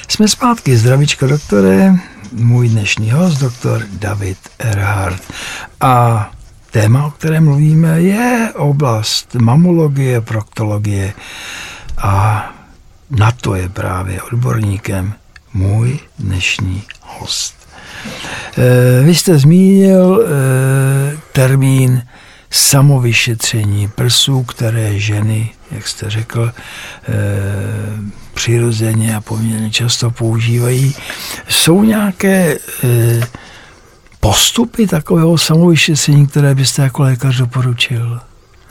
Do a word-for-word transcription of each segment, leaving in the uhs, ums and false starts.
Jsme zpátky, zdravíčko doktore, můj dnešní host, doktor David Erhardt. A téma, o kterém mluvíme, je oblast mamologie, proktologie a na to je právě odborníkem můj dnešní host. E, vy jste zmínil e, termín samovyšetření prsů, které ženy, jak jste řekl, e, přirozeně a poměrně často používají. Jsou nějaké e, postupy takového samovyšetření, které byste jako lékař doporučil?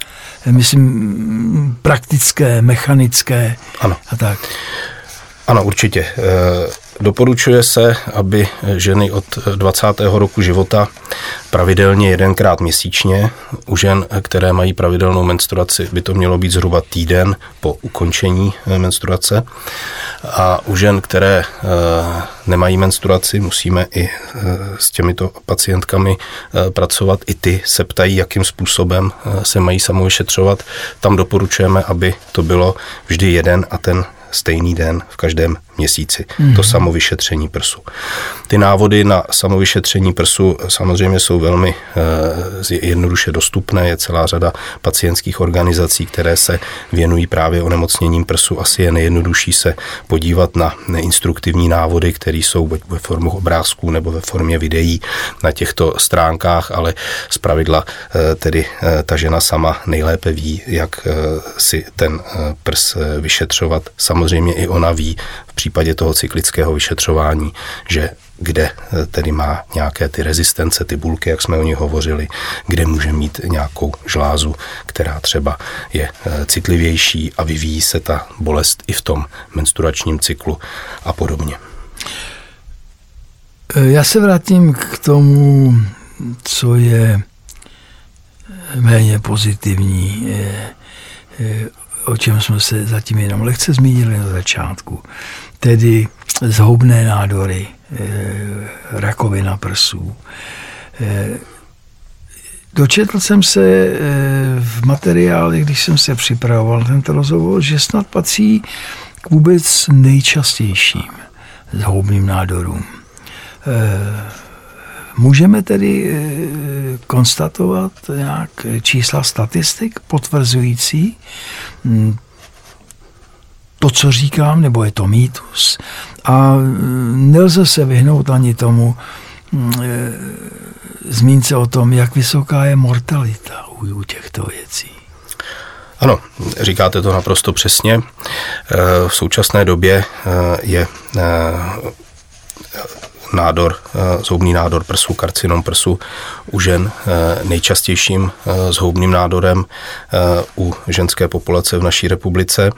Myslím, praktické, mechanické ano. a tak. Ano, určitě. Doporučuje se, aby ženy od dvacátého roku života pravidelně jedenkrát měsíčně, u žen, které mají pravidelnou menstruaci, by to mělo být zhruba týden po ukončení menstruace. A u žen, které nemají menstruaci, musíme i s těmito pacientkami pracovat. I ty se ptají, jakým způsobem se mají samovyšetřovat. Tam doporučujeme, aby to bylo vždy jeden a ten stejný den v každém měsíci. Mm. To samovyšetření prsu. Ty návody na samovyšetření prsu samozřejmě jsou velmi eh, jednoduše dostupné. Je celá řada pacientských organizací, které se věnují právě onemocněním prsu. Asi je nejjednodušší se podívat na instruktivní návody, které jsou buď ve formě obrázků nebo ve formě videí na těchto stránkách, ale zpravidla eh, tedy eh, ta žena sama nejlépe ví, jak eh, si ten eh, prs eh, vyšetřovat. Samozřejmě i ona ví v případě toho cyklického vyšetřování, že kde tedy má nějaké ty rezistence, ty bulky, jak jsme o nich hovořili, kde může mít nějakou žlázu, která třeba je citlivější a vyvíjí se ta bolest i v tom menstruačním cyklu a podobně. Já se vrátím k tomu, co je méně pozitivní, o čem jsme se zatím jenom lehce zmínili na začátku, tedy zhoubné nádory, rakovina prsů. Dočetl jsem se v materiálech, když jsem se připravoval na tento rozhovor, že snad patří k vůbec nejčastějším zhoubným nádorům. Můžeme tedy konstatovat nějak čísla statistik potvrzující to, co říkám, nebo je to mýtus. A nelze se vyhnout ani tomu zmínce o tom, jak vysoká je mortalita u těchto věcí. Ano, říkáte to naprosto přesně. V současné době je nádor, zhoubný nádor prsu, karcinom prsu u žen nejčastějším zhoubným nádorem u ženské populace v naší republice.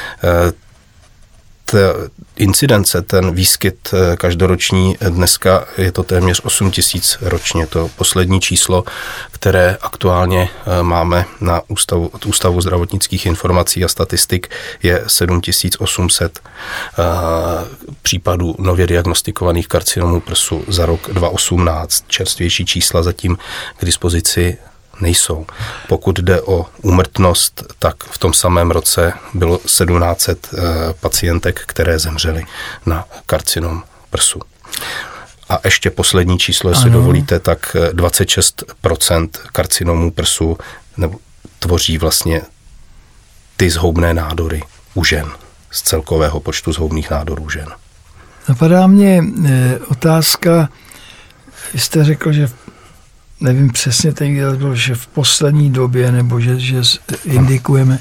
Ta incidence, ten výskyt každoroční, dneska je to téměř osm tisíc ročně. To poslední číslo, které aktuálně máme na ústavu, od Ústavu zdravotnických informací a statistik, je sedm tisíc osm set případů nově diagnostikovaných karcinomů prsu za rok dva tisíce osmnáct. Čerstvější čísla zatím k dispozici nejsou. Pokud jde o úmrtnost, tak v tom samém roce bylo sedmnáct set pacientek, které zemřely na karcinom prsu. A ještě poslední číslo, jestli ano. dovolíte, tak dvacet šest procent karcinomů prsu nebo tvoří vlastně ty zhoubné nádory u žen z celkového počtu zhoubných nádorů žen. Napadá mě e, otázka, jste řekl, že nevím přesně ten, kde bylo, že v poslední době, nebo že, že indikujeme,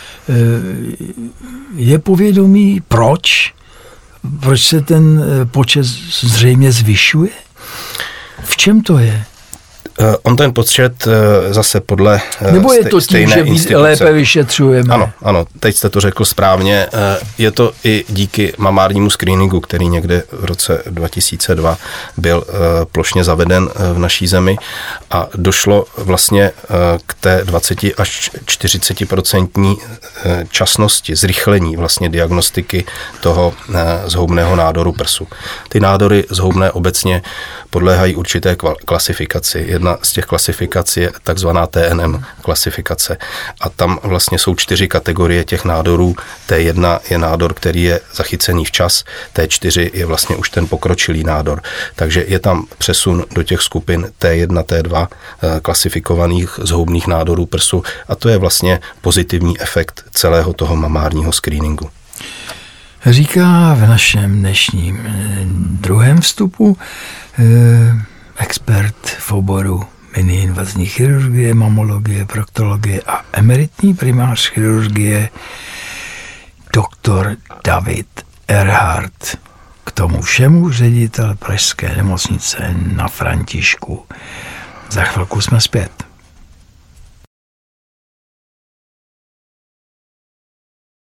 je povědomí, proč? Proč se ten počet zřejmě zvyšuje? V čem to je? On ten počet zase podle Nebo je to tím, že instituce. Lépe vyšetřujeme? Ano, ano, teď jste to řekl správně. Je to i díky mamárnímu screeningu, který někde v roce dva tisíce dva byl plošně zaveden v naší zemi a došlo vlastně k té dvacet až čtyřicet procent časnosti, zrychlení vlastně diagnostiky toho zhoubného nádoru prsu. Ty nádory zhoubné obecně podléhají určité klasifikaci. Jedna jedna z těch klasifikací je takzvaná T N M klasifikace. A tam vlastně jsou čtyři kategorie těch nádorů. T jedna je nádor, který je zachycený včas, T čtyři je vlastně už ten pokročilý nádor. Takže je tam přesun do těch skupin T jedna, T dva klasifikovaných zhoubných nádorů prsu a to je vlastně pozitivní efekt celého toho mamárního screeningu. Říká v našem dnešním druhém vstupu eh, expert v oboru miniinvazní chirurgie, mamologie, proktologie a emeritní primář chirurgie doktor David Erhardt. K tomu všemu ředitel Pražské nemocnice na Františku. Za chvilku jsme zpět.